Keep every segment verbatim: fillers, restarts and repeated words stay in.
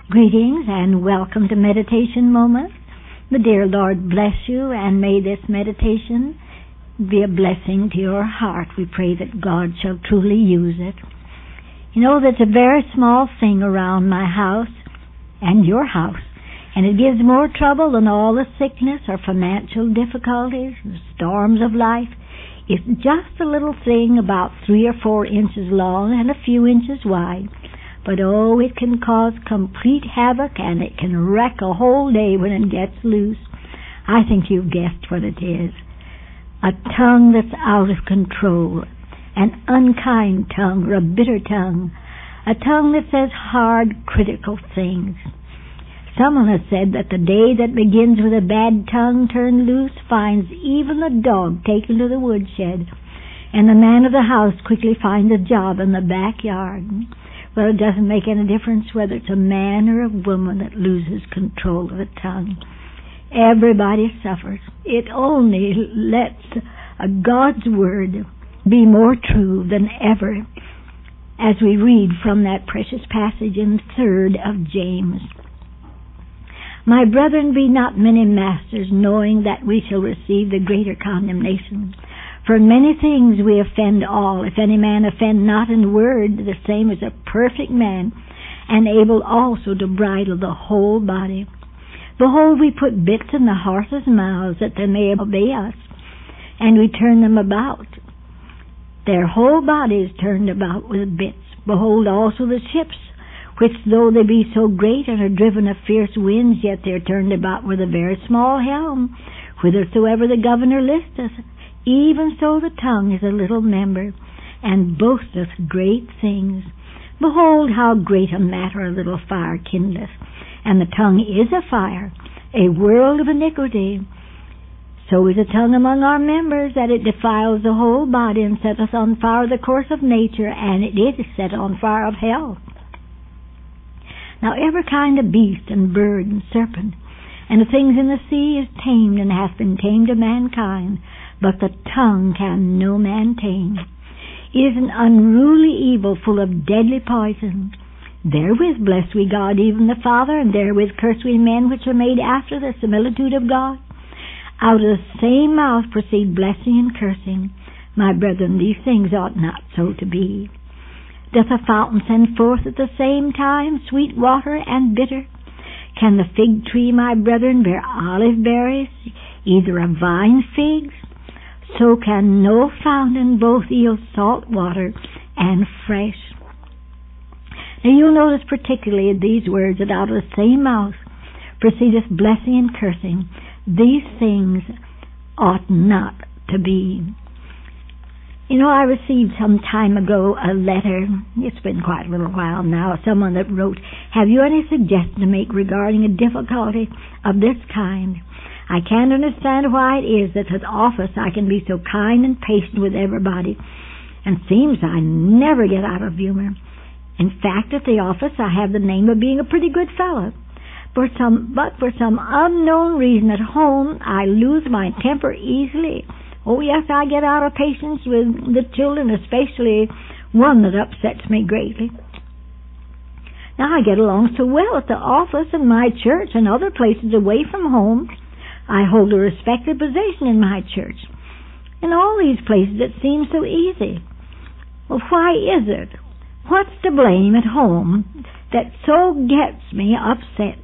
Greetings and welcome to Meditation Moments. The dear Lord bless you, and may this meditation be a blessing to your heart. We pray that God shall truly use it. You know, there's a very small thing around my house and your house, and it gives more trouble than all the sickness or financial difficulties, the storms of life. It's just a little thing about three or four inches long and a few inches wide. But oh, it can cause complete havoc, and it can wreck a whole day when it gets loose. I think you've guessed what it is. A tongue that's out of control. An unkind tongue, or a bitter tongue. A tongue that says hard, critical things. Someone has said that the day that begins with a bad tongue turned loose finds even the dog taken to the woodshed, and the man of the house quickly finds a job in the backyard. Well, it doesn't make any difference whether it's a man or a woman that loses control of the tongue. Everybody suffers. It only lets God's word be more true than ever, as we read from that precious passage in third of James. My brethren, be not many masters, knowing that we shall receive the greater condemnation. For in many things we offend all. If any man offend not in word, the same is a perfect man, and able also to bridle the whole body. Behold, we put bits in the horses' mouths, that they may obey us, and we turn them about. Their whole body is turned about with bits. Behold also the ships, which though they be so great and are driven of fierce winds, yet they are turned about with a very small helm, whithersoever the governor listeth. Even so the tongue is a little member, and boasteth great things. Behold, how great a matter a little fire kindleth. And the tongue is a fire, a world of iniquity. So is the tongue among our members, that it defiles the whole body, and setteth on fire the course of nature, and it is set on fire of hell. Now every kind of beast and bird and serpent, and the things in the sea is tamed, and hath been tamed of mankind. But the tongue can no man tame. It is an unruly evil, full of deadly poison. Therewith bless we God, even the Father, and therewith curse we men which are made after the similitude of God. Out of the same mouth proceed blessing and cursing. My brethren, these things ought not so to be. Doth a fountain send forth at the same time sweet water and bitter? Can the fig tree, my brethren, bear olive berries, either a vine figs? So can no fountain both yield salt water and fresh. Now you'll notice particularly in these words that out of the same mouth proceedeth blessing and cursing. These things ought not to be. You know, I received some time ago a letter, it's been quite a little while now, someone that wrote, have you any suggestion to make regarding a difficulty of this kind? I can't understand why it is that at office I can be so kind and patient with everybody, and seems I never get out of humor. In fact, at the office I have the name of being a pretty good fellow. For some, but for some unknown reason at home I lose my temper easily. Oh yes, I get out of patience with the children, especially one that upsets me greatly. Now I get along so well at the office and my church and other places away from home. I hold a respected position in my church. In all these places it seems so easy. Well, why is it? What's to blame at home that so gets me upset?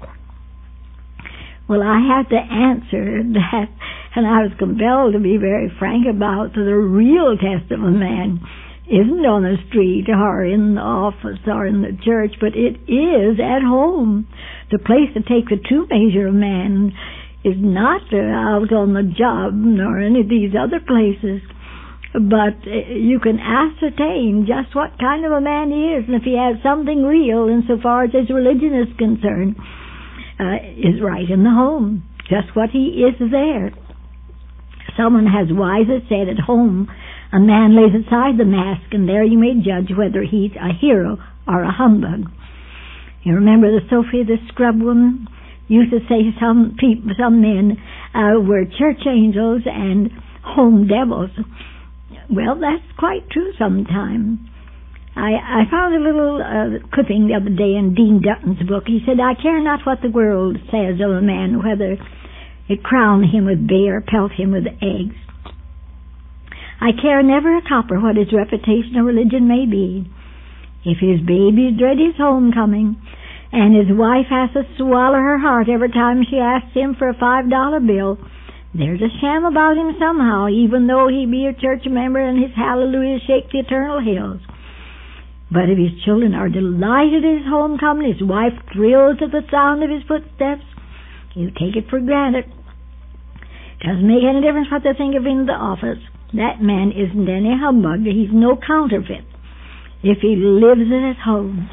Well, I had to answer that, and I was compelled to be very frank about the real test of a man isn't on the street or in the office or in the church, but it is at home. The place to take the true measure of man is not out on the job nor any of these other places, but you can ascertain just what kind of a man he is, and if he has something real insofar as his religion is concerned, uh, is right in the home. Just what he is there. Someone has wisely said, at home a man lays aside the mask, and there you may judge whether he's a hero or a humbug. You remember the Sophia the scrub woman? Used to say some people, some men uh, were church angels and home devils. Well, that's quite true sometimes. I, I found a little uh, clipping the other day in Dean Dutton's book. He said, I care not what the world says of a man, whether it crown him with bay or pelt him with eggs. I care never a copper what his reputation or religion may be. If his babies dread his homecoming, and his wife has to swallow her heart every time she asks him for a five dollar bill, there's a sham about him somehow, even though he be a church member and his hallelujahs shake the eternal hills. But if his children are delighted at his homecoming, his wife thrills at the sound of his footsteps, you take it for granted. Doesn't make any difference what they think of him in the office. That man isn't any humbug. He's no counterfeit if he lives at his home.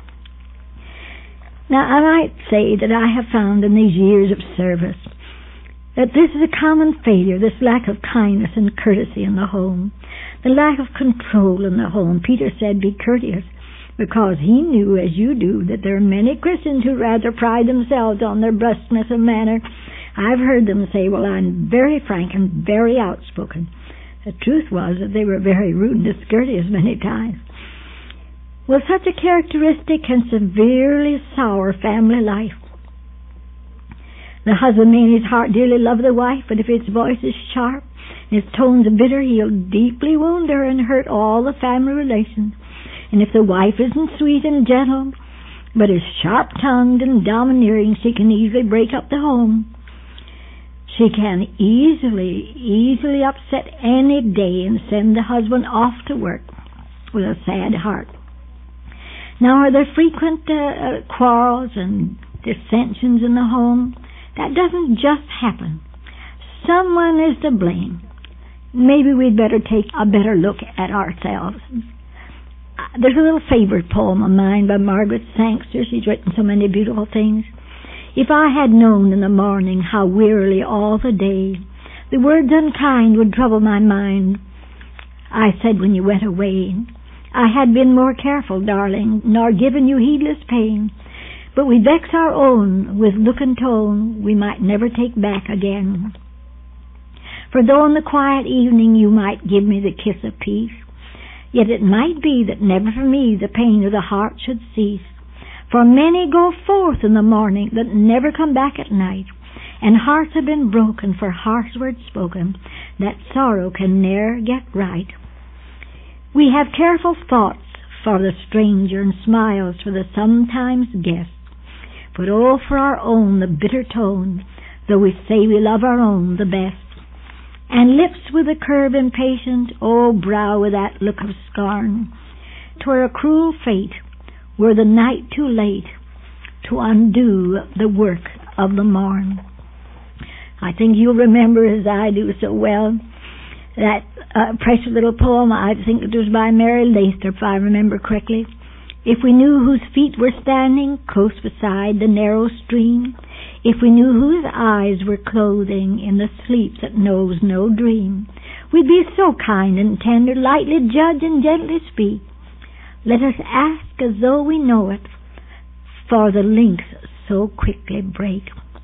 Now, I might say that I have found in these years of service that this is a common failure, this lack of kindness and courtesy in the home, the lack of control in the home. Peter said, be courteous, because he knew, as you do, that there are many Christians who rather pride themselves on their brusqueness of manner. I've heard them say, well, I'm very frank and very outspoken. The truth was that they were very rude and discourteous many times. Well, such a characteristic can severely sour family life. The husband may in his heart dearly love the wife, but if his voice is sharp and his tones are bitter, he'll deeply wound her and hurt all the family relations. And if the wife isn't sweet and gentle, but is sharp-tongued and domineering, she can easily break up the home. She can easily, easily upset any day and send the husband off to work with a sad heart. Now, are there frequent uh, quarrels and dissensions in the home? That doesn't just happen. Someone is to blame. Maybe we'd better take a better look at ourselves. There's a little favorite poem of mine by Margaret Sangster. She's written so many beautiful things. If I had known in the morning how wearily all the day the words unkind would trouble my mind, I said when you went away, I had been more careful, darling, nor given you heedless pain. But we vex our own with look and tone we might never take back again. For though in the quiet evening you might give me the kiss of peace, yet it might be that never for me the pain of the heart should cease. For many go forth in the morning that never come back at night, and hearts have been broken for harsh words spoken, that sorrow can ne'er get right. We have careful thoughts for the stranger and smiles for the sometimes guest, but oh, for our own the bitter tone, though we say we love our own the best. And lips with a curve impatient, oh, brow with that look of scorn. 'Twere a cruel fate, were the night too late, to undo the work of the morn. I think you'll remember, as I do so well, that uh, precious little poem. I think it was by Mary Lathrop, if I remember correctly. If we knew whose feet were standing close beside the narrow stream, if we knew whose eyes were clothing in the sleep that knows no dream, we'd be so kind and tender, lightly judge and gently speak. Let us ask as though we know it, for the links so quickly break.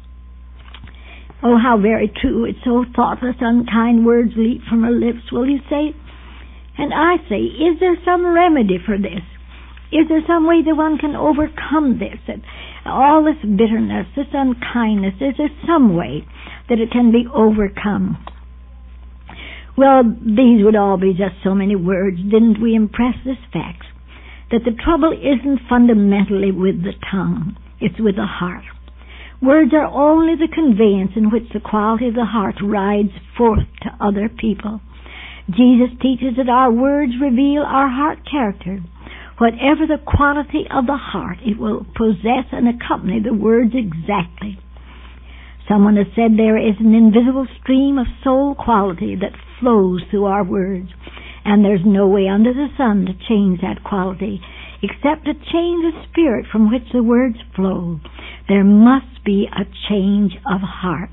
Oh, how very true. It's so thoughtless, unkind words leap from her lips, will you say? And I say, is there some remedy for this? Is there some way that one can overcome this? That all this bitterness, this unkindness, is there some way that it can be overcome? Well, these would all be just so many words. Didn't we impress this fact? That the trouble isn't fundamentally with the tongue. It's with the heart. Words are only the conveyance in which the quality of the heart rides forth to other people. Jesus teaches that our words reveal our heart character. Whatever the quality of the heart, it will possess and accompany the words exactly. Someone has said there is an invisible stream of soul quality that flows through our words, and there's no way under the sun to change that quality except to change the spirit from which the words flow. There must be a change of heart.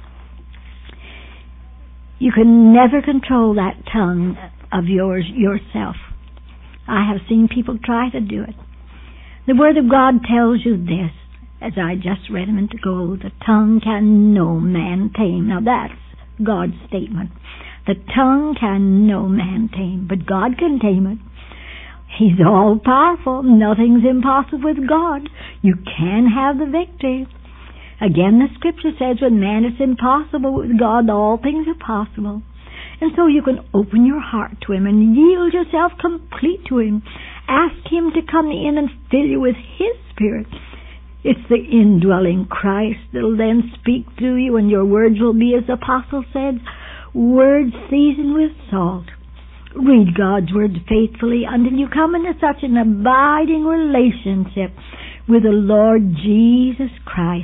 You can never control that tongue of yours yourself. I have seen people try to do it. The Word of God tells you this, as I just read a minute ago, the tongue can no man tame. Now that's God's statement. The tongue can no man tame, but God can tame it. He's all-powerful. Nothing's impossible with God. You can have the victory. Again, the Scripture says, with man it's impossible, with God all things are possible. And so you can open your heart to Him and yield yourself complete to Him. Ask Him to come in and fill you with His Spirit. It's the indwelling Christ that will then speak through you, and your words will be, as the Apostle said, words seasoned with salt. Read God's words faithfully until you come into such an abiding relationship with the Lord Jesus Christ,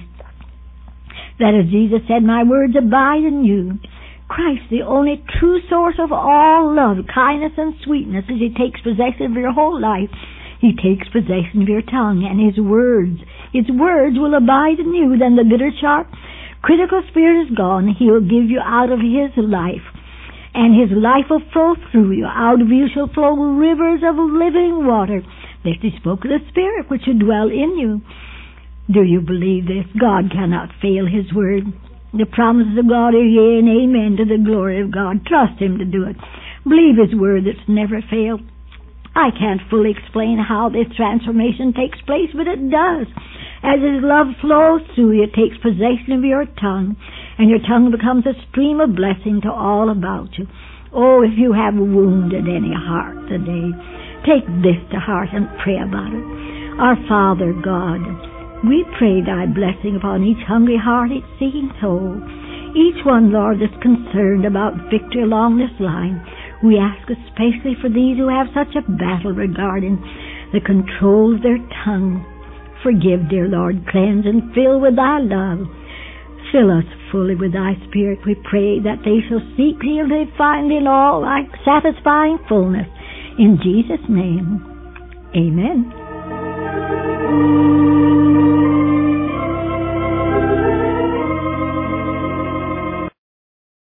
that, as Jesus said, my words abide in you. Christ, the only true source of all love, kindness, and sweetness, as He takes possession of your whole life, He takes possession of your tongue, and His words, His words will abide in you. Then the bitter, sharp, critical spirit is gone. He will give you out of His life, and His life will flow through you. Out of you shall flow rivers of living water. This He spoke of the Spirit which should dwell in you. Do you believe this? God cannot fail His word. The promises of God are yea and amen to the glory of God. Trust Him to do it. Believe His word that's never failed. I can't fully explain how this transformation takes place, but it does. As His love flows through you, it takes possession of your tongue, and your tongue becomes a stream of blessing to all about you. Oh, if you have wounded any heart today, take this to heart and pray about it. Our Father God, we pray Thy blessing upon each hungry heart, each seeking soul, each one, Lord, that's concerned about victory along this line. We ask especially for these who have such a battle regarding the control of their tongue. Forgive, dear Lord, cleanse and fill with Thy love. Fill us fully with Thy Spirit. We pray that they shall seek Thee and they find in all Thy satisfying fullness. In Jesus' name, amen.